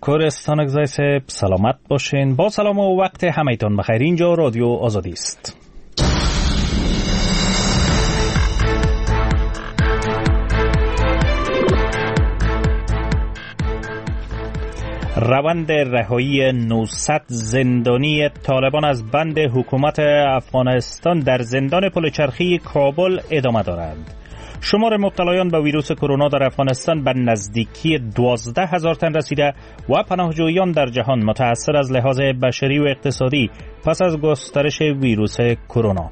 کوهستان گزایسه سلامت باشین. با سلام و وقت همه‌تان بخیر. اینجا رادیو آزادی است. روند رهایی 900 زندانی طالبان از بند حکومت افغانستان در زندان پلچرخی کابل ادامه دارد. شمار مبتلایان به ویروس کرونا در افغانستان به نزدیکی 12,000 تن رسیده و پناهجویان در جهان متأثر از لحاظ بشری و اقتصادی پس از گسترش ویروس کرونا.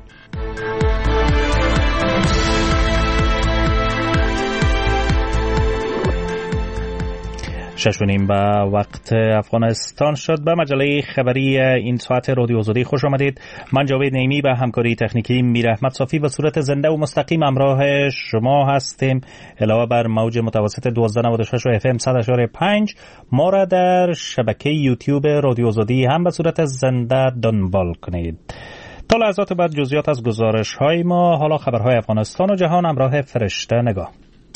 ششونیم به وقت افغانستان شد. به مجله خبری این ساعت رادیو آزادی خوش آمدید. من جاوید نعیمی به همکاری تکنیکی میر احمد صافی به صورت زنده و مستقیم همراه شما هستیم. علاوه بر موج متوسط 1296 و اف ام 100.5 ما را در شبکه یوتیوب رادیو آزادی هم به صورت زنده دنبال کنید. تا لحظات بعد جزئیات از گزارش های ما. حالا خبرهای افغانستان و جهان همراه فرشته نگاه.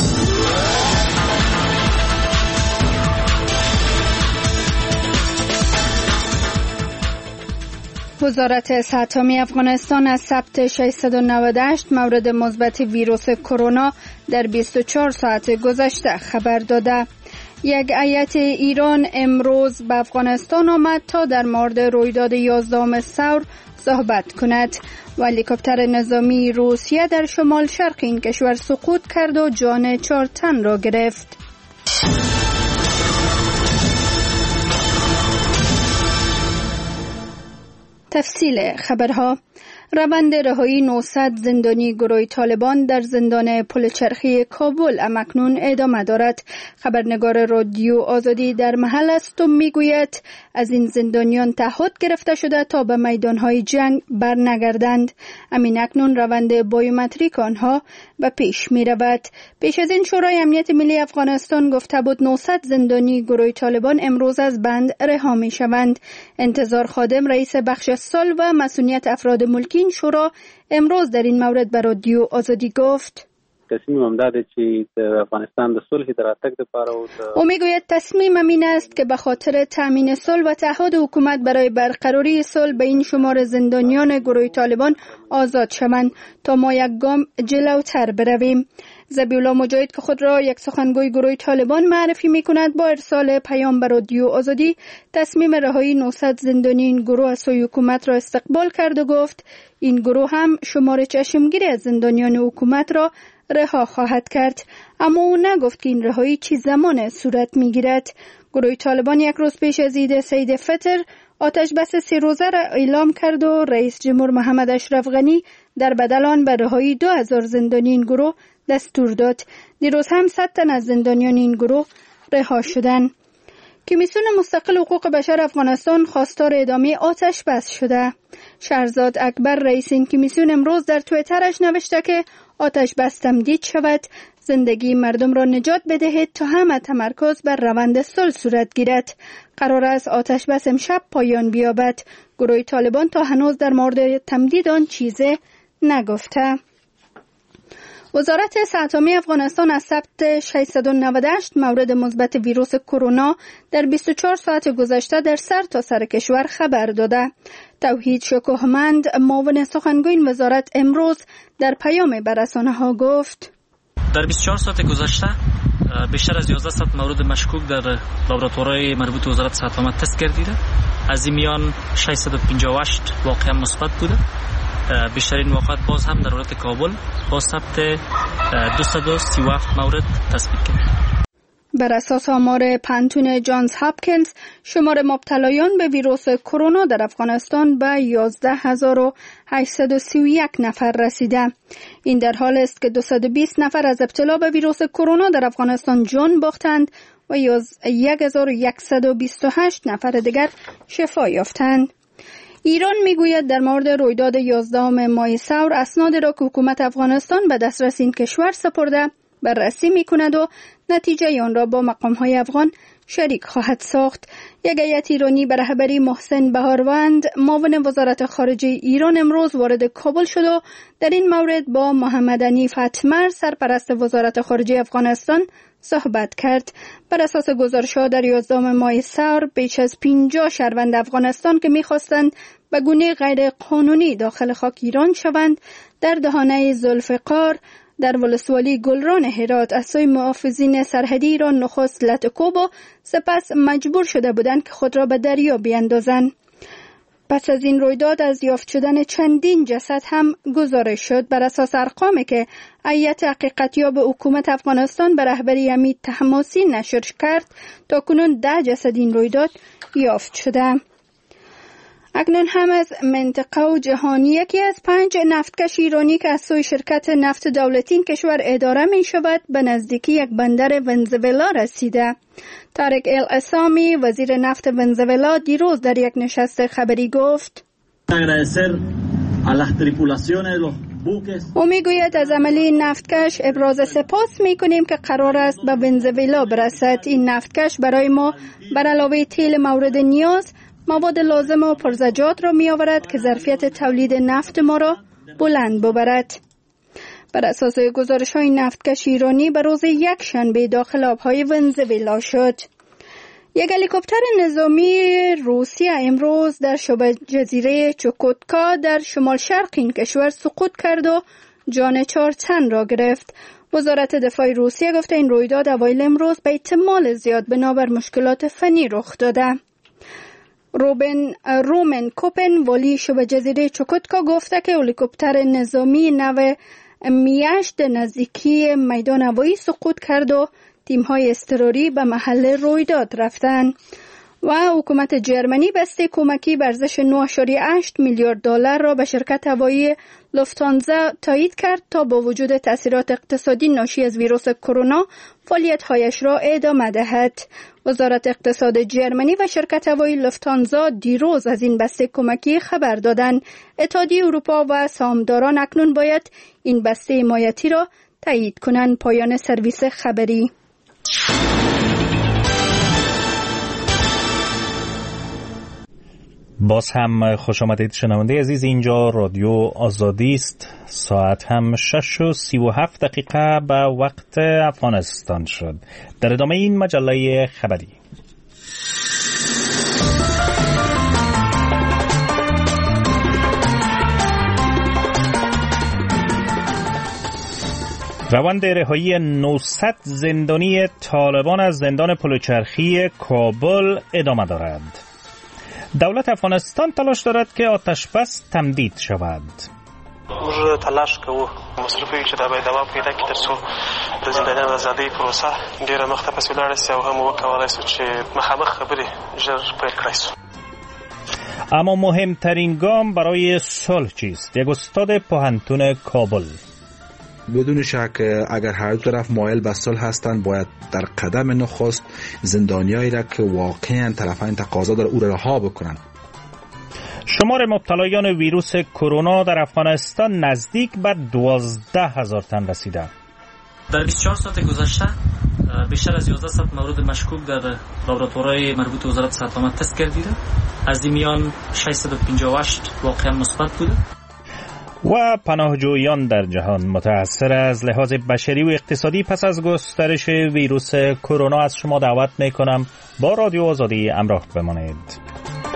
وزارت صحت عامه افغانستان از ثبت 698 مورد مثبت ویروس کرونا در 24 ساعت گذشته خبر داده. یک هیئت ایران امروز به افغانستان آمد تا در مورد رویداد 11 ثور صحبت کند. هلیکوپتر نظامی روسیه در شمال شرق این کشور سقوط کرد و جان 4 تن را گرفت. تفصیل خبرها. روند رهایی 900 زندانی گروه طالبان در زندان پلچرخی کابل همکنون ادامه دارد. خبرنگار رادیو آزادی در محل است و میگوید از این زندانیان تعهد گرفته شده تا به میدانهای جنگ برنگردند. همین اکنون روند بایومتریک آنها به پیش می رود. پیش از این شورای امنیت ملی افغانستان گفته بود 900 زندانی گروه طالبان امروز از بند رها می شوند. انتظار خادم رئیس بخش سال و مسئولیت افراد ملکی این شورا امروز در این مورد به رادیو آزادی گفت تصمیم امداده چې افغانستان د صلح در راتګ لپاره او میگوید تصمیم این است که به خاطر تامین صلح و تعهد حکومت برای برقراری صلح به این شمار زندانیان گروه طالبان آزاد شوند تا ما یک گام جلوتر برویم. ذبیحالله مجاهد که خود را یک سخنگوی گروه طالبان معرفی می‌کند با ارسال پیام به رادیو آزادی تصمیم رهایی 900 زندانی این گروه از سوی حکومت را استقبال کرد و گفت این گروه هم شمار چشمگیری از زندانیان حکومت را رها خواهد کرد، اما او نگفت که این رهایی چه زمان صورت می‌گیرد. گروه طالبان یک روز پیش از عید سید فطر آتش بس 3 روزه را اعلام کرد و رئیس جمهور محمد اشرف غنی در بدل آن به رهایی 2000 زندانی این گروه دستور داد. دیروز هم 100 تن از زندانیان این گروه رها شدند. کمیسیون مستقل حقوق بشر افغانستان خواستار ادامه آتش بس شده. شهرزاد اکبر رئیس این کمیسیون امروز در توییترش نوشته که آتش بس تمدید شود، زندگی مردم را نجات بدهید تا همه تمرکز بر روند صلح صورت گیرد. قرار است آتش بس امشب پایان بیابد. گروه طالبان تا هنوز در مورد تمدید آن چیزی نگفته. وزارت صحت عامه افغانستان از ثبت 698 مورد مثبت ویروس کرونا در 24 ساعت گذشته در سرتاسر کشور خبر داده. توحید شکوهمند معاون سخنگوی این وزارت امروز در پیام به رسانه‌ها گفت در 24 ساعت گذشته بیشتر از 1100 مورد مشکوک در لابراتوارهای مربوط به وزارت صحت عامه تست گردیده. از این میان 658 واقعا مثبت بوده. بیشترین واقعات باز هم در ولایت کابل با ثبت 237 مورد تثبیت کرد. بر اساس آمار پانتون جانز هاپکینز شمار مبتلایان به ویروس کرونا در افغانستان به 11831 نفر رسیده. این در حال است که 220 نفر از ابتلا به ویروس کرونا در افغانستان جان باختند و 1128 نفر دیگر شفا یافتند. ایران میگوید در مورد رویداد 11 ماه ثور اسنادی را که حکومت افغانستان به دسترس این کشور سپرده بررسی میکند و نتیجه آن را با مقام‌های افغان شریک خواهد ساخت. یک هیئت ایرانی به رهبری محسن بهاروند معاون وزارت خارجه ایران امروز وارد کابل شد و در این مورد با محمد حنیف اتمر سرپرست وزارت خارجه افغانستان صحبت کرد. بر اساس گزارش‌ها در 11 ماه سر بیش از 50 شهروند افغانستان که می‌خواستند به گونه غیر قانونی داخل خاک ایران شوند در دهانه ذوالفقار در ولسوالی گلران هرات از سوی محافظین سرحدی ایران نخست لطکوب و سپس مجبور شده بودند که خود را به دریا بیندازند. پس از این رویداد از یافت شدن چندین جسد هم گزارش شد. بر اساس ارقامی که هیئت حقیقتیاب حکومت افغانستان به رهبری حمید طهماسبی نشر کرد، تاکنون 10 جسد این رویداد یافت شده. اکنون هم از منطقه و جهانی یکی از 5 نفتکش ایرانی که از سوی شرکت نفت دولتی این کشور اداره می شود به نزدیکی یک بندر ونزوئلا رسیده. طارق الاسامی وزیر نفت ونزوئلا دیروز در یک نشست خبری گفت او میگوید از عملی نفتکش ابراز سپاس میکنیم که قرار است به ونزوئلا برسد. این نفتکش برای ما بر علاوه تیل مورد نیاز مواد لازم و پرزجاج را می آورد که ظرفیت تولید نفت ما را بلند ببرد. بر اساس گزارش‌های نفتکش ایرانی به روز یکشنبه داخل آب‌های ونزوئلا شد. یک هلیکوپتر نظامی روسیه امروز در شبه جزیره چوکوتکا در شمال شرق این کشور سقوط کرد و جان 4 تن را گرفت. وزارت دفاع روسیه گفته این رویداد اوایل امروز به احتمال زیاد بنابر مشکلات فنی رخ داده. رومن کوپن والی شبه جزیره چوکوتکا گفته که هلیکوپتر نظامی نو میشت نزدیکی میدان هوایی سقوط کرد و تیم‌های اضطراری به محل رویداد رفتند. و حکومت جرمنی بسته کمکی به ارزش 9.8 میلیارد دلار را به شرکت هوایی لوفتانزا تایید کرد تا با وجود تاثیرات اقتصادی ناشی از ویروس کرونا فعالیت‌هایش را ادامه دهد. وزارت اقتصاد جرمنی و شرکت هوایی لوفتانزا دیروز از این بسته کمکی خبر دادند. اتحادیه اروپا و سهامداران اکنون باید این بسته حمایتی را تایید کنند. پایان سرویس خبری. باز هم خوش آمدید شنونده عزیز، اینجا رادیو آزادی است. ساعت هم 6:37 به وقت افغانستان شد. در ادامه این مجله خبری روند رهایی 900 زندانی طالبان از زندان پلوچرخی کابل ادامه دارد. دولت افغانستان تلاش دارد که آتش بس تمدید شود. موږ تلاش کوو مصرفي چې دا به دوام پیدا کړي ترڅو د زندانیانو آزادۍ پروسه ډیره مخته پسې ولاړه سي او هم وکولای شو چې مخامخ خبرې ژر پیل کړای شو. اما مهمترین گام برای صلح چیست؟ یک استاد پوهنتون کابل: بدون شک اگر هر دو طرف مایل به صلح هستند باید در قدم نخست زندانیایی را که واقعا طرفین تقاضا داره او را رها بکنند. شمار مبتلایان ویروس کرونا در افغانستان نزدیک به 12,000 تن رسیده. در 24 ساعت گذشته بیشتر از 1100 مورد مشکوک در لابراتوارهای مربوط به وزارت صحت آمد تست گردیده. از این میان 658 واقعا مثبت بوده. و پناهجویان در جهان متأثر از لحاظ بشری و اقتصادی پس از گسترش ویروس کرونا از شما دعوت میکنم با رادیو آزادی همراه بمانید.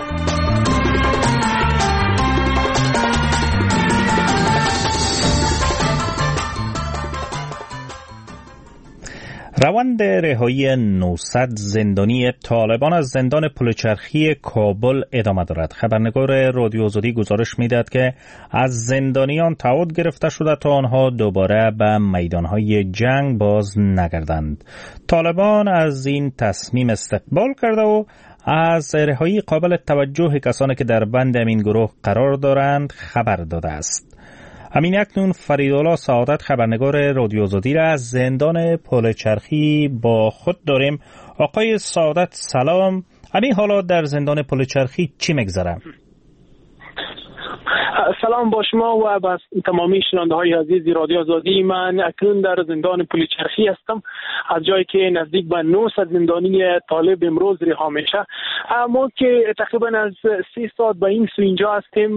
روند رهایی 900 زندانی طالبان از زندان پلوچرخی کابل ادامه دارد. خبرنگار رادیو آزادی گزارش میدهد که از زندانیان تعهد گرفته شده تا آنها دوباره به میدانهای جنگ باز نگردند. طالبان از این تصمیم استقبال کرده و از رهایی قابل توجه کسانی که در بند این گروه قرار دارند خبر داده است. همین اکنون فریدالله سعادت خبرنگار رادیو آزادی را از زندان پلوچرخی با خود داریم. آقای سعادت سلام. همین حالا در زندان پلوچرخی چی میگذره؟ سلام با شما و با تمامی شنونده های عزیز رادیو آزادی. من اکنون در زندان پلیچرخی هستم، از جایی که نزدیک به 900 زندانی طالب امروز رها میشه. ما که تقریبا از 3 ساعت به این سو اینجا هستیم،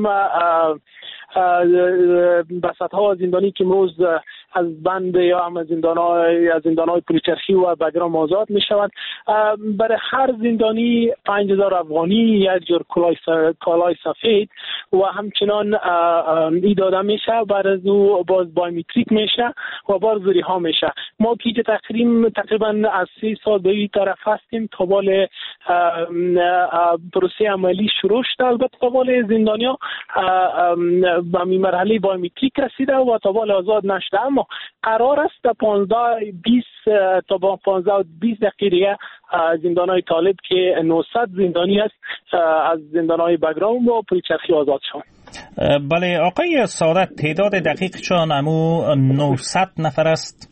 بساط‌ها زندانی که امروز از بند یا هم از زندان‌های پلیچرخی و بگرام آزاد می‌شوند. برای هر زندانی 5000 افغانی، یک جور کالای سفید و همچنان ای داده میشه. بعد از او باز بایومتریک میشه و باز رها میشه. ما که تقریبا از 3 سال به این طرف هستیم تا بال پروسه عملی شروع شده. البته تا بال زندانیا به مرحله بایومتریک رسیده و تا بال آزاد نشده، اما قرار است تا 15-20 دقیقه زندانهای طالب که 900 زندانی است از زندانهای بگرام و پلیچرخی آزاد شوند. بله آقای سعادت، تعداد دقیقشان امو 900 نفر است؟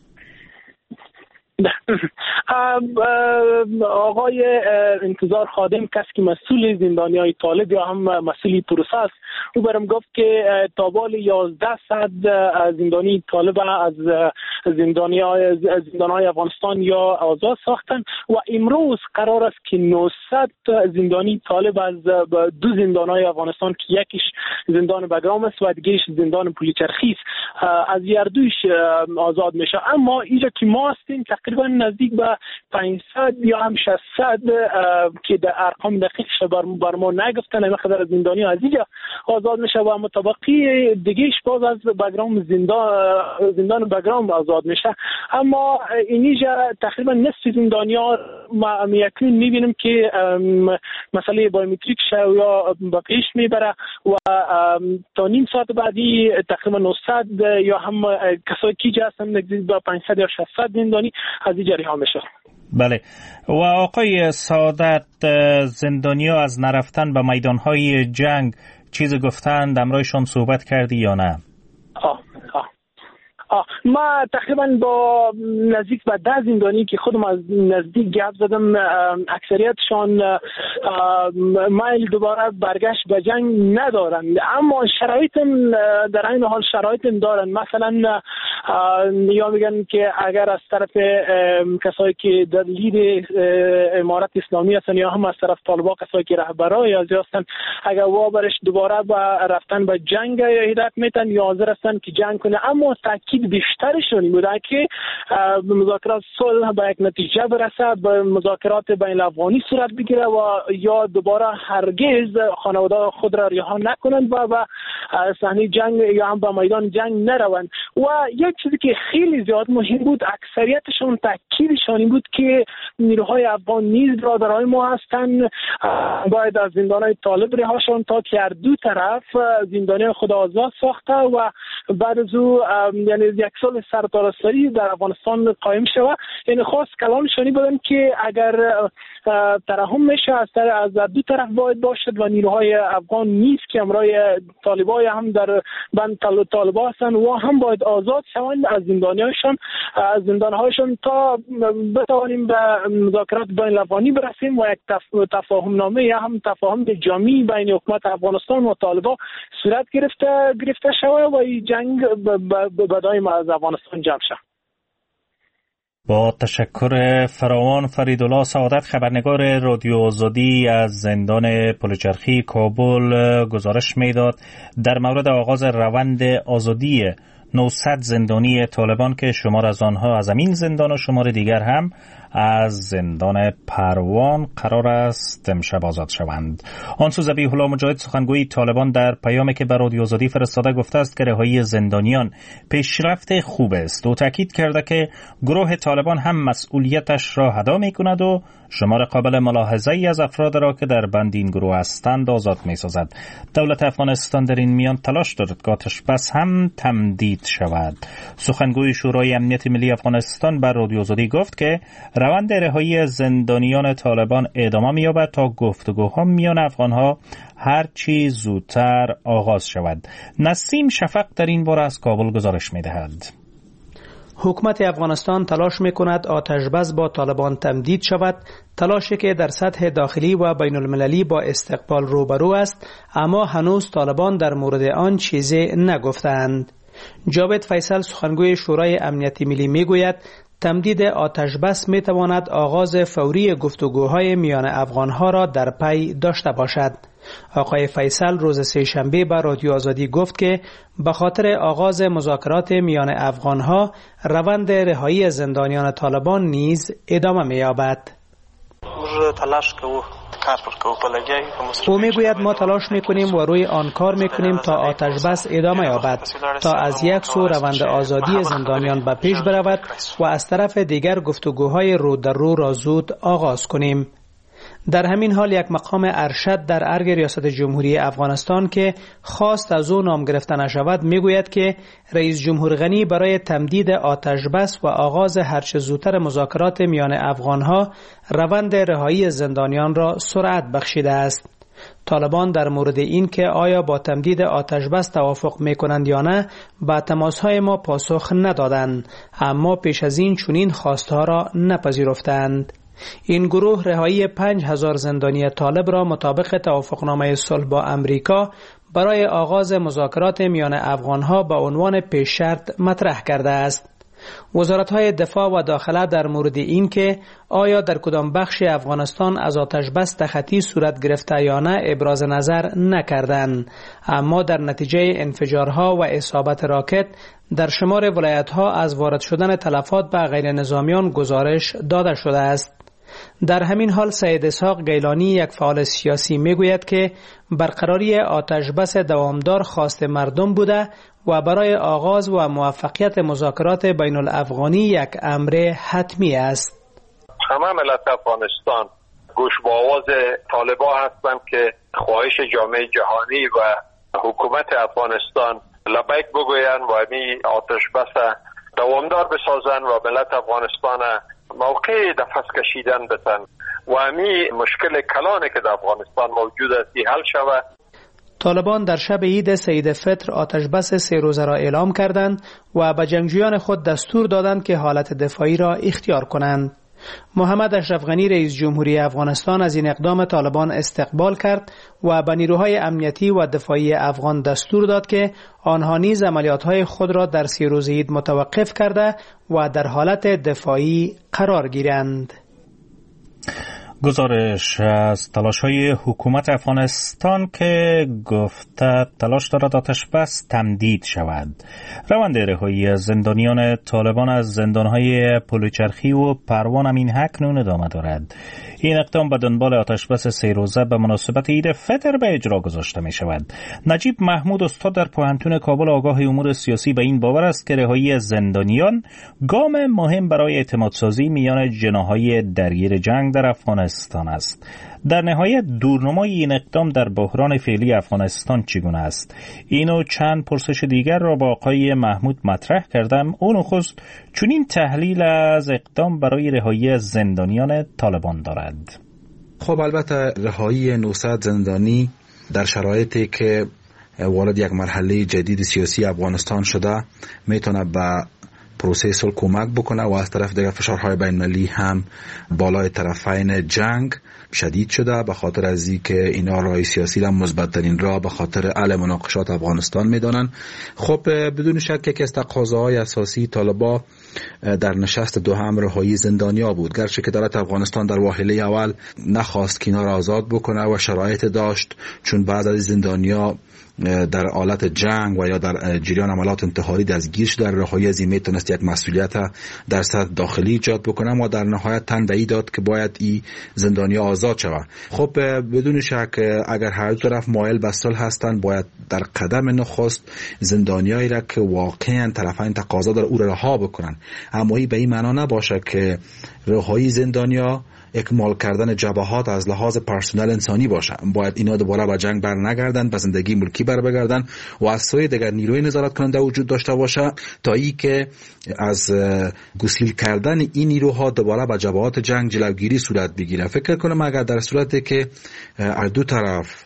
آقای انتظار خادم، کسی که مسئول زندانی های طالب یا هم مسئولی پروسه است، او برم گفت که تابال 1100 زندانی طالب از زندان های افغانستان یا آزاد ساختن و امروز قرار است که 900 زندانی طالب از 2 زندان های افغانستان که یکیش زندان بگرام است و دیگهش زندان پلیچرخی است، از هر دویش آزاد میشه. اما اینجا که ما هستیم تقریبا نزدیک به 500 یا هم 600 که در ارقام دقیقش بر ما نگفتن، این خبر از زندانی از اینجا آزاد میشه و مطابقی دیگهش باز از بگرام زندان بگرام آزاد میشه. اما اینجا تقریبا نصف زندانیان ما یکنون میبینیم که مسئله بایومتریک یا به پیش میبره و تا نیم ساعت بعدی تقریبا 900 یا هم کسایی که اینجا هستن نزدیک به 500 یا 600 زندانی از اینجا رها میشه. بله. و آقای سعادت، زندانیا از نرفتن به میدانهای جنگ چیز گفتند؟ امرایشان صحبت کردی یا نه؟ ما تقریبا با نزدیک به 10 زندانی که خودم از نزدیک گپ زدم، اکثریتشان مایل دوباره برگشت به جنگ ندارند، اما شرایط در این حال شرایط دارند. مثلا یا میگن که اگر از طرف کسایی که در لید امارت اسلامی هستن یا هم از طرف طالبان کسایی که رهبرای هستن، اگر وابرش دوباره به رفتن به جنگ هدایت میتن یا حاضر هستن که جنگ کنه، اما تاکید بیشترشون این بوده که مذاکرات صلح به یک نتیجه برسه، به مذاکرات بین الافغانی صورت بگیره و یا دوباره هرگز خانواده خود را رها نکنند و به صحنه جنگ یا هم به میدان جنگ نروند. و یک چیزی که خیلی زیاد مهم بود، اکثریتشون تاکیدشون این بود که نیروهای افغان نیز برادرای ما هستند، باید از زندانهای طالب رها شوند تا که هر دو طرف زندانی خود آزاد ساخته و بعد از او یعنی یک سال سرتاسری در افغانستان قائم شود. یعنی خاص کلامشانی بودن که اگر ترحم میشه از دو طرف باید باشد و نیروهای افغان نیست که امرای طالبای هم در بند طالبا هستن و هم باید آزاد شوند از زندانهایشان تا بتوانیم به مذاکرات بین الافغانی برسیم و یک تفاهم نامه یا هم تفاهم جامعی بین حکومت افغانستان و طالبا صورت گرفته شود و این جنگ به دائم از افغانستان جمع شد. با تشکر فراوان. فریدالله سعادت، خبرنگار رادیو آزادی از زندان پلیچرخی کابل، گزارش میداد در مورد آغاز روند آزادی 900 زندانی طالبان که شمار از آنها از همین زندان و شمار دیگر هم از زندان پروان قرار است امشب آزاد شوند. آنسو ذبیح الله مجاهد، سخنگوی طالبان، در پیامی که بر رادیو آزادی فرستاده گفته است که رهایی زندانیان پیشرفت خوب است و تاکید کرده که گروه طالبان هم مسئولیتش را ادا می‌کند و شمار قابل ملاحظه‌ای از افراد را که در بند این گروه هستند آزاد می‌سازد. دولت افغانستان در این میان تلاش دارد که آتش‌بس هم تمدید شود. سخنگوی شورای امنیت ملی افغانستان بر رادیو آزادی گفت که روند رهایی زندانیان طالبان ادامه می‌یابد تا گفتگوها میان افغان‌ها هر چی زودتر آغاز شود. نسیم شفق در این باره از کابل گزارش می‌دهد. حکومت افغانستان تلاش می‌کند آتش‌بس با طالبان تمدید شود، تلاشی که در سطح داخلی و بین المللی با استقبال روبرو است، اما هنوز طالبان در مورد آن چیزی نگفتند. جاوید فیصل سخنگوی شورای امنیت ملی میگوید تمدید آتش‌بس میتواند آغاز فوری گفتگوهای میان افغانها را در پی داشته باشد. آقای فیصل روز سه‌شنبه به رادیو آزادی گفت که به خاطر آغاز مذاکرات میان افغانها روند رهایی زندانیان طالبان نیز ادامه می‌یابد. او میگوید ما تلاش میکنیم و روی آن کار میکنیم تا آتش‌بس ادامه یابد، تا از یک سو روند آزادی زندانیان به پیش برود و از طرف دیگر گفتگوهای رو در رو را زود آغاز کنیم. در همین حال یک مقام ارشد در ارگ ریاست جمهوری افغانستان که خواست از او نام گرفته نشود میگوید که رئیس جمهور غنی برای تمدید آتش‌بس و آغاز هرچه زودتر مذاکرات میان افغانها روند رهایی زندانیان را سرعت بخشیده است. طالبان در مورد این که آیا با تمدید آتش‌بس توافق میکنند یا نه به تماسهای ما پاسخ ندادند، اما پیش از این چنین خواستها را نپذیرفتند. این گروه رهایی 5000 زندانی طالب را مطابق توافقنامه صلح با امریکا برای آغاز مذاکرات میان افغانها به عنوان پیش شرط مطرح کرده است. وزارت‌های دفاع و داخله در مورد این که آیا در کدام بخش افغانستان از آتش‌بس تخطی صورت گرفته یا نه ابراز نظر نکردند، اما در نتیجه انفجارها و اصابت راکت در شمار ولایت‌ها از وارد شدن تلفات به غیر نظامیان گزارش داده شده است. در همین حال سید اسحاق گیلانی یک فعال سیاسی میگوید که برقراری آتش‌بس دوامدار خواست مردم بوده و برای آغاز و موفقیت مذاکرات بین الافغانی یک امر حتمی است. همه ملت افغانستان گوش به آواز طالبان هستند که خواهش جامعه جهانی و حکومت افغانستان لبیک بگویند و این آتش‌بس دوامدار بسازند و ملت افغانستان موقع نفس کشیدن بتن و همین مشکل کلانی که در افغانستان موجود است حل شود. طالبان در شب عید سید فطر آتش‌بس 3 روزه را اعلام کردند و به جنگجویان خود دستور دادند که حالت دفاعی را اختیار کنند. محمد اشرف غنی رئیس جمهوری افغانستان از این اقدام طالبان استقبال کرد و به نیروهای امنیتی و دفاعی افغان دستور داد که آنها نیز عملیات‌های خود را در 3 روز عید متوقف کرده و در حالت دفاعی قرار گیرند. گزارش از تلاش‌های حکومت افغانستان که گفته تلاش دارد آتش‌بس تمدید شود. روند رهایی زندانیان طالبان از زندان‌های پلوچرخی و پروان هم این اکنون ادامه دارد. این اقدام به دنبال آتش‌بس 3 روزه به مناسبت عید فطر به اجرا گذاشته می شود. نجیب محمود استاد در پوهنتون کابل آگاه امور سیاسی به این باور است که رهایی زندانیان گام مهم برای اعتمادسازی میان جناح‌های درگیر جنگ در افغانستان است. در نهایت دورنمای این اقدام در بحران فعلی افغانستان چگونه است؟ اینو چند پرسش دیگر را با آقای محمود مطرح کردم. اون نخست چنین تحلیل از اقدام برای رهایی زندانیان طالبان دارد. خب البته رهایی 900 زندانی در شرایطی که وارد یک مرحله جدید سیاسی افغانستان شده میتونه به پروسه صلح کمک بکنه و از طرف دیگر فشارهای بین المللی هم بالای طرفین جنگ شدید شده به خاطر از اینکه اینا راه سیاسی را مثبت‌ترین راه به خاطر حل مناقشات افغانستان میدانن. خب بدون شک یکی از تقاضاهای اساسی طالبان در نشست دوم رهایی زندانیا بود، گرچه که دولت افغانستان در واحله اول نخواست که اینا را آزاد بکنه و شرایط داشت، چون بعض از زندانیا در حالت جنگ و یا در جریان عملیات انتحاری دستگیر شده. در رهایی از این میتونست یک مسئولیت در سطح داخلی ایجاد بکنه و در نهایت تنبیه داد که باید این زندانیا آزاد شود. خب بدون شک اگر هر دو طرف مایل به صلح هستند باید در قدم نخست زندانیایی را که واقعا طرفین تقاضا داره او را رها بکنن، اما این به این معنا نباشه که رهایی زندانیا اکمال کردن جبهات از لحاظ پرسنل انسانی باشه. باید اینا دوباره به جنگ بر نگردن، به زندگی ملکی بر بگردن و از سوی دیگر نیروی نظارت کننده وجود داشته باشه تا ای که از گسیل کردن این نیروها دوباره به جبهات جنگ جلوگیری صورت بگیره. فکر کنم اگر در صورتی که از دو طرف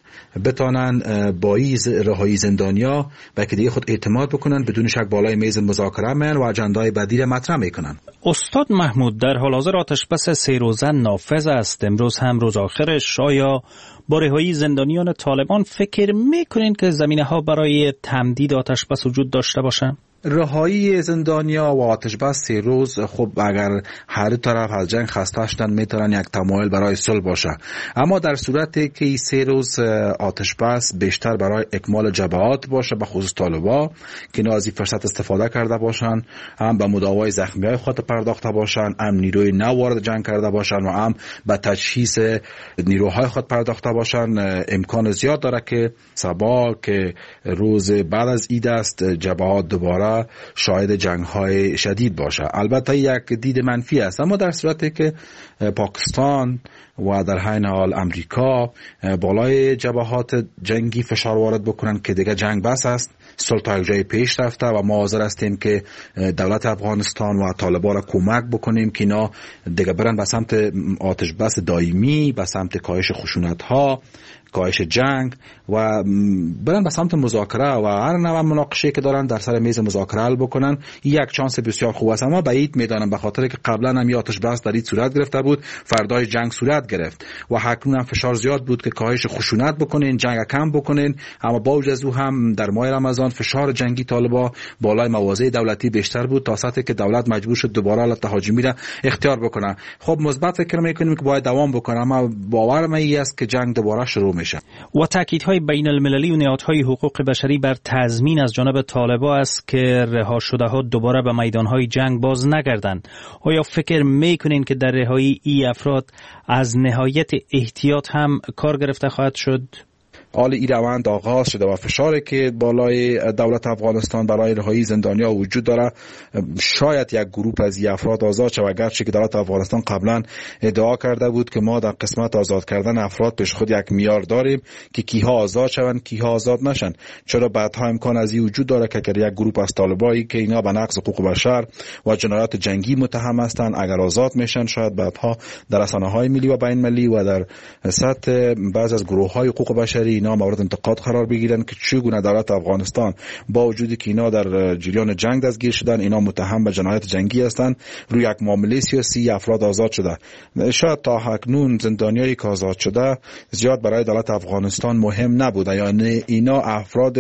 بتانن با رهایی زندانیا و که دیگه خود اعتماد بکنن، بدون شک بالای میز مذاکره میان و اجندای بدیل مطرح میکنن. استاد محمود، در حال حاضر آتشبس 3 روزه نافذ است. امروز هم روز آخرش. آیا با رهایی زندانیان طالبان فکر میکنین که زمینه‌ها برای تمدید آتشبس وجود داشته باشه؟ رهایی زندانیا و آتشبس 3 روز، خب اگر هر طرف از جنگ خسته شدن میتونن یک تمایل برای صلح باشه، اما در صورتی که 3 روز آتشبس بیشتر برای اکمال جبهات باشه، به خصوص طالبا که اینا از این فرصت استفاده کرده باشن، هم به مداوای زخمیای خود پرداخته باشن، هم نیروی نو وارد جنگ کرده باشن و هم به تجهیز نیروهای خود پرداخته باشن، امکان زیاد داره که صبح که روز بعد از عید است جبهات دوباره شاهد جنگ‌های شدید باشه. البته یک دید منفی است، اما در صورتی که پاکستان و در حین حال امریکا بالای جبهات جنگی فشار وارد بکنن که دیگه جنگ بس است، صلح تا یک جای پیش رفته و ما حاضر هستیم که دولت افغانستان و طالبان را کمک بکنیم که اینا دیگه برن به سمت آتش بس دائمی، به سمت کاهش خشونت‌ها، کاهش جنگ و برن به سمت مذاکره و هر نوع مناقشه که دارن در سر میز مذاکره حل بکنن. یک چانس بسیار خوب است، اما بعید میدانم، به خاطر که قبلا هم آتش بس در این صورت گرفته بود، فردای جنگ صورت گرفت و اکنون هم فشار زیاد بود که کاهش خشونت بکنین، جنگ کم بکنین، اما با وجود از او هم در ماه رمضان فشار جنگی طالبان بالای مواضع دولتی بیشتر بود تا سطحی که دولت مجبور شد دوباره حالت تهاجمی را اختیار بکنه. خب مثبت فکر میکنیم که باید دوام بکنه، اما باورم این است که جنگ دوباره شروع میشه. و تاکیدهای بین المللی و نهادهای حقوق بشری بر تضمین از جانب طالبان است که رها شده ها دوباره به میدانهای جنگ باز نگردند. آیا فکر میکنین که در رهایی ای افراد از نهایت احتیاط هم کار گرفته خواهد شد؟ حال این روند آغاز شده و فشاری که بالای دولت افغانستان برای رهایی زندانیا وجود داره، شاید یک گروه از این افراد آزاد شود، گرچه که دولت افغانستان قبلا ادعا کرده بود که ما در قسمت آزاد کردن افراد پیش خود یک معیار داریم که کیها آزاد شوند کیها آزاد نشن. چرا بعدها امکان از این وجود داره که اگر یک گروه از طالبایی که اینا به نقض حقوق بشر و جنایات جنگی متهم هستند اگر آزاد میشن، شاید بعدها در رسانه‌های ملی و بین المللی و در سطح بعضی از گروه‌های حقوق بشری اینا مورد انتقاد قرار بگیرن که چگونه دولت افغانستان با وجودی که اینا در جریان جنگ دستگیر شدن، اینا متهم به جنایت جنگی هستند، روی یک معامله سیاسی افراد آزاد شده. شاید تا اکنون زندانیایی که آزاد شده زیاد برای دولت افغانستان مهم نبوده، یعنی اینا افراد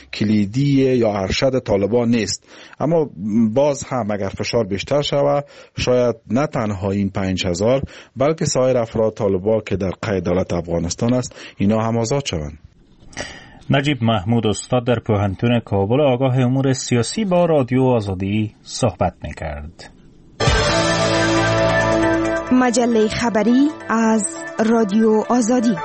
کلیدی یا ارشد طالبان نیست. اما باز هم اگر فشار بیشتر شود، شاید نه تنها این 5000 بلکه سایر افراد طالبان که در قید دولت افغانستان است اینا هم آزاد شوند. نجیب محمود، استاد در پوهنتون کابل، آگاه امور سیاسی، با رادیو آزادی صحبت می‌کرد. مجله خبری از رادیو آزادی.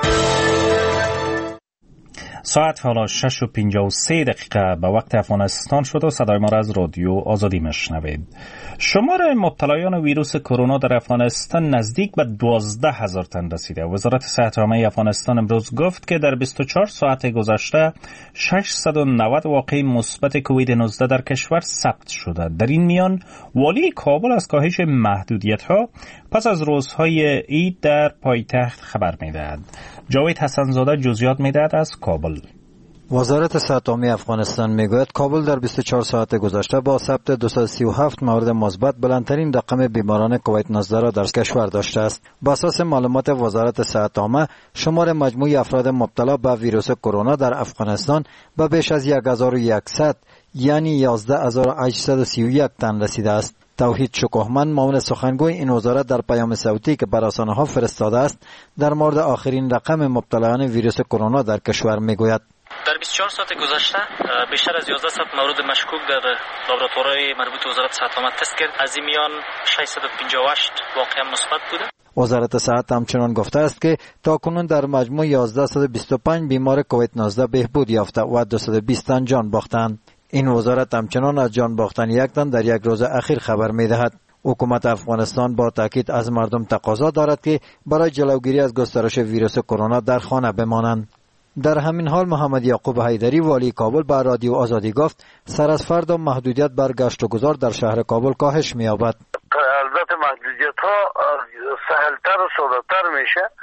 ساعت حالا 6:53 به وقت افغانستان شد و صدای ما را از رادیو آزادی میشنوید. شمار مبتلایان ویروس کرونا در افغانستان نزدیک به 12,000 تن رسیده. وزارت صحت عامه افغانستان امروز گفت که در 24 ساعت گذشته 690 واقعه مثبت کووید 19 در کشور ثبت شده. در این میان والی کابل از کاهش محدودیت‌ها پس از روزهای عید در پایتخت خبر می‌دهد. جاوید حسن‌زاده جزئیات می‌دهد از کابل. وزارت صحت عامه افغانستان میگوید کابل در 24 ساعت گذشته با ثبت 237 مورد مثبت بلندترین رقم بیماران کووید 19 را در کشور داشته است. با اساس معلومات وزارت صحت عامه، شمار مجموعی افراد مبتلا به ویروس کرونا در افغانستان به بیش از 1100 یعنی 11831 تن رسیده است. توحید شکوهمن، معاون سخنگوی این وزارت، در پیام صوتی که بر رسانه‌ها فرستاده است در مورد آخرین رقم مبتلایان ویروس کرونا در کشور میگوید: در 24 ساعت گذشته بیشتر از 1100 مورد مشکوک در لابراتوارهای مربوط وزارت صحت عامه تست کرد. از این میان 658 واقعا مثبت بوده. وزارت صحت همچنان گفته است که تاکنون در مجموع 1125 بیمار کووید 19 بهبود یافته و 220 تن جان باختند. این وزارت همچنان از جان باختن یک تن در یک روز اخیر خبر می‌دهد. حکومت افغانستان با تاکید از مردم تقاضا دارد که برای جلوگیری از گسترش ویروس کرونا در خانه بمانند. در همین حال محمد یعقوب حیدری، والی کابل، به رادیو آزادی گفت سر از فردا محدودیت بر گشت و گذار در شهر کابل کاهش می‌یابد. البته محدودیت‌ها سهل‌تر و ساده‌تر میشه،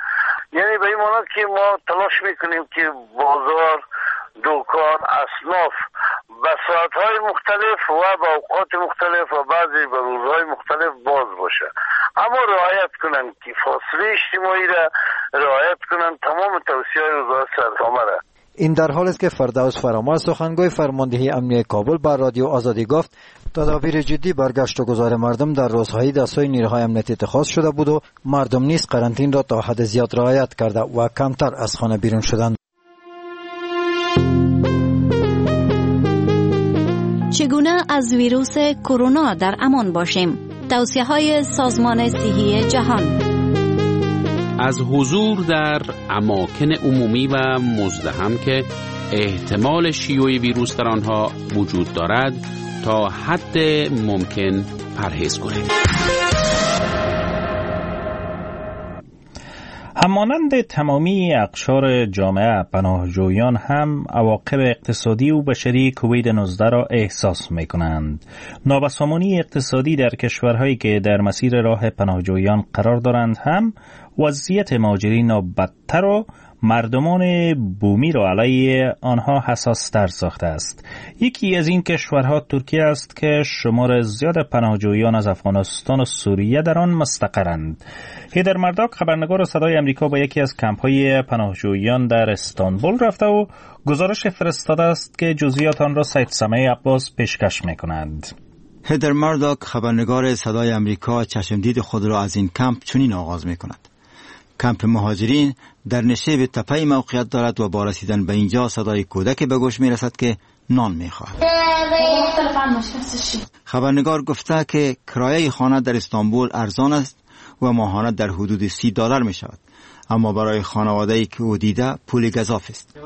یعنی به این معنی که ما تلاش میکنیم که بازار، دکان، اصناف به ساعتهای مختلف و به اوقات مختلف و بعضی به روزهای مختلف باز باشه، اما رعایت کنن که فاصله اجتماعی را رعایت کنن، تمام توصیه‌های وزارت صحت را. این در حالی است که فردوس فرامرد سخنگوی فرماندهی امنیه کابل بر رادیو آزادی گفت تدابیر جدی بر گشت و گذار مردم در روزهای دستای نیروهای امنیتی اتخاذ شده بود و مردم نیز قرنطین را تا حد زیاد رعایت کرده و کمتر از خانه بیرون شدند. چگونه از ویروس کرونا در امان باشیم؟ توصیه‌های سازمان صحی جهان. از حضور در اماکن عمومی و مزدحم که احتمال شیوع ویروس در آنها وجود دارد تا حد ممکن پرهیز کنید. همانند تمامی اقشار جامعه، پناهجویان هم عواقب اقتصادی و بشری کووید 19 را احساس می کنند. نابسامانی اقتصادی در کشورهایی که در مسیر راه پناهجویان قرار دارند هم وضعیت مهاجرین را بدتر و مردمان بومی را علیه آنها حساس تر ساخته است. یکی از این کشورها ترکیه است که شمار زیاد پناهجویان از افغانستان و سوریه در آن مستقرند. هیدر مرداک خبرنگار صدای امریکا با یکی از کمپ‌های پناهجویان در استانبول رفته و گزارش فرستاده است که جزئیات آن را سید سمیع عباس پیشکش می‌کند. هیدر مرداک خبرنگار صدای امریکا چشمدید خود را از این کمپ چنین آغاز می‌کند: کمپ مهاجرین در نشیب تپه‌ای موقعیت دارد و با رسیدن به اینجا صدای کودک به گوش می‌رسد که نان می‌خواهد. خبرنگار گفته که کرایه خانه در استانبول ارزان است و ماهانه در حدود $30 می‌شود، اما برای خانواده‌ای که او دیده پول گزاف است.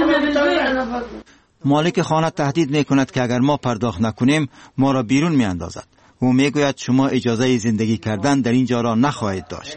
مالک خانه تهدید می‌کند که اگر ما پرداخت نکنیم ما را بیرون می‌اندازد. او میگوید شما اجازه زندگی کردن در اینجا را نخواهید داشت.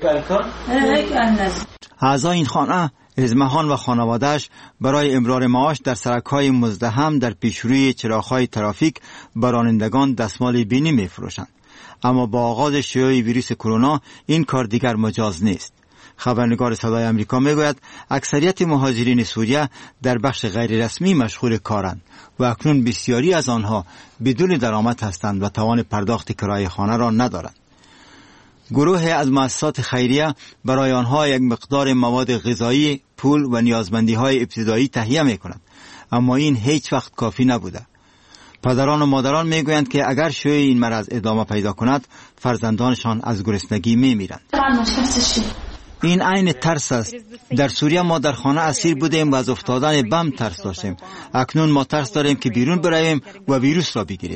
اعضای این خانه، ازمهان و خانواده‌اش برای امرار معاش در سرک‌های مزدحم در پیشروی چراغ‌های ترافیک به رانندگان دستمال بینی می‌فروشند. اما با آغاز شیوع ویروس کرونا این کار دیگر مجاز نیست. خبرنگار صدای امریکا میگوید اکثریت مهاجرین سوریه در بخش غیر رسمی مشغول کارند و اکنون بسیاری از آنها بدون درآمد هستند و توان پرداخت کرایه خانه را ندارند. گروه از مؤسسات خیریه برای آنها یک مقدار مواد غذایی، پول و نیازمندی‌های ابتدایی تهیه می‌کند، اما این هیچ وقت کافی نبوده. پدران و مادران میگویند که اگر شیوع این مرض ادامه پیدا کند فرزندانشان از گرسنگی میمیرند. این عین ترس است. در سوریه ما در خانه اسیر بودیم و از افتادن بم ترس داشتیم. اکنون ما ترس داریم که بیرون برویم و ویروس را بگیریم.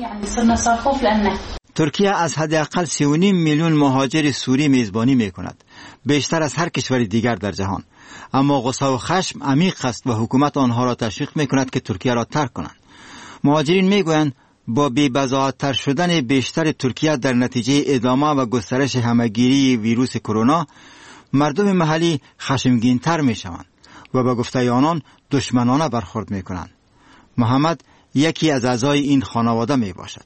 ترکیه از حداقل 3.5 میلیون مهاجر سوری میزبانی میکند، بیشتر از هر کشور دیگر در جهان. اما غصه و خشم عمیق است و حکومت آنها را تشویق میکند که ترکیه را ترک کنند. مهاجرین میگویند با بی‌بضاعت‌تر شدن بیشتر ترکیه در نتیجه ادامه و گسترش همه‌گیری ویروس کرونا، مردم محلی خشمگین‌تر می‌شوند و به گفته آنان دشمنانه برخورد می‌کنند. محمد یکی از اعضای این خانواده میباشد.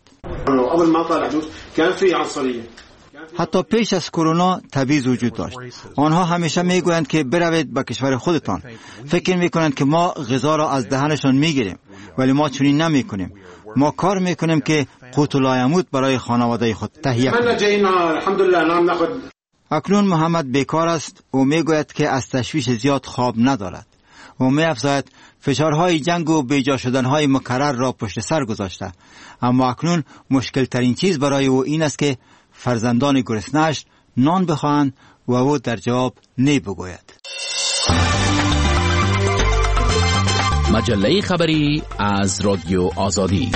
حتی پیش از کرونا تبعیض وجود داشت. آنها همیشه میگویند که بروید به کشور خودتان. فکر میکنند که ما غذا را از دهنشان میگیریم، ولی ما چنین نمیکنیم. ما کار میکنیم که قوت لایموت برای خانواده خود تهیه کنیم. اکنون محمد بیکار است و میگوید که از تشویش زیاد خواب ندارد. و می‌افزاید فشارهای جنگ و بیجا شدنهای مکرر را پشت سر گذاشته، اما اکنون مشکل ترین چیز برای او این است که فرزندان گرسنه‌اش نان بخواهند و او در جواب نی بگوید. مجله خبری از رادیو آزادی.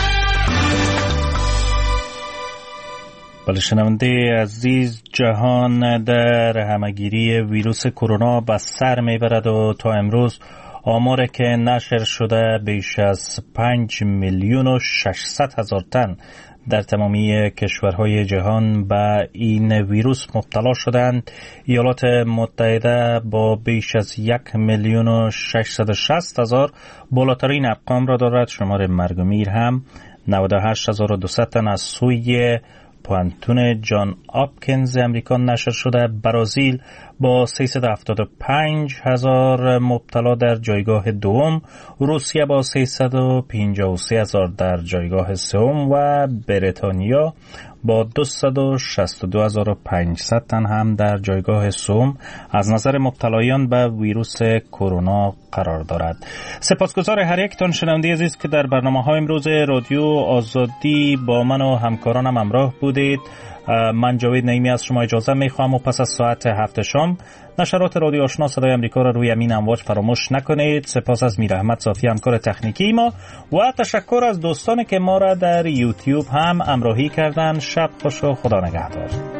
بله شنونده عزیز، جهان در همه‌گیری ویروس کرونا به سر میبرد و تا امروز آماری که نشر شده بیش از 5,600,000 تن در تمامی کشورهای جهان به این ویروس مبتلا شدند. ایالات متحده با بیش از 1,660,000 بالاترین ارقام را دارد. شمار مرگ و میر هم 98,200 تن از سوی پوانتون جان آپکینز امریکا نشر شده. برزیل با 375,000 مبتلا در جایگاه دوم، روسیه با 353,000 در جایگاه سوم و بریتانیا با 262,500 تن هم در جایگاه سوم از نظر مبتلایان به ویروس کرونا قرار دارد. سپاسگزار هر یکتان شنونده عزیز که در برنامه‌های امروز رادیو آزادی با من و همکارانم همراه بودید. من جاوید نعیمی از شما اجازه میخوام و پس از ساعت 7 شام نشرات رادیو آشنا صدای امریکا را روی امین امواج فراموش نکنید. سپاس از میر احمد صافی همکار تکنیکی ما و تشکر از دوستانی که ما را در یوتیوب هم همراهی کردند. شب خوش و خدا نگهدار.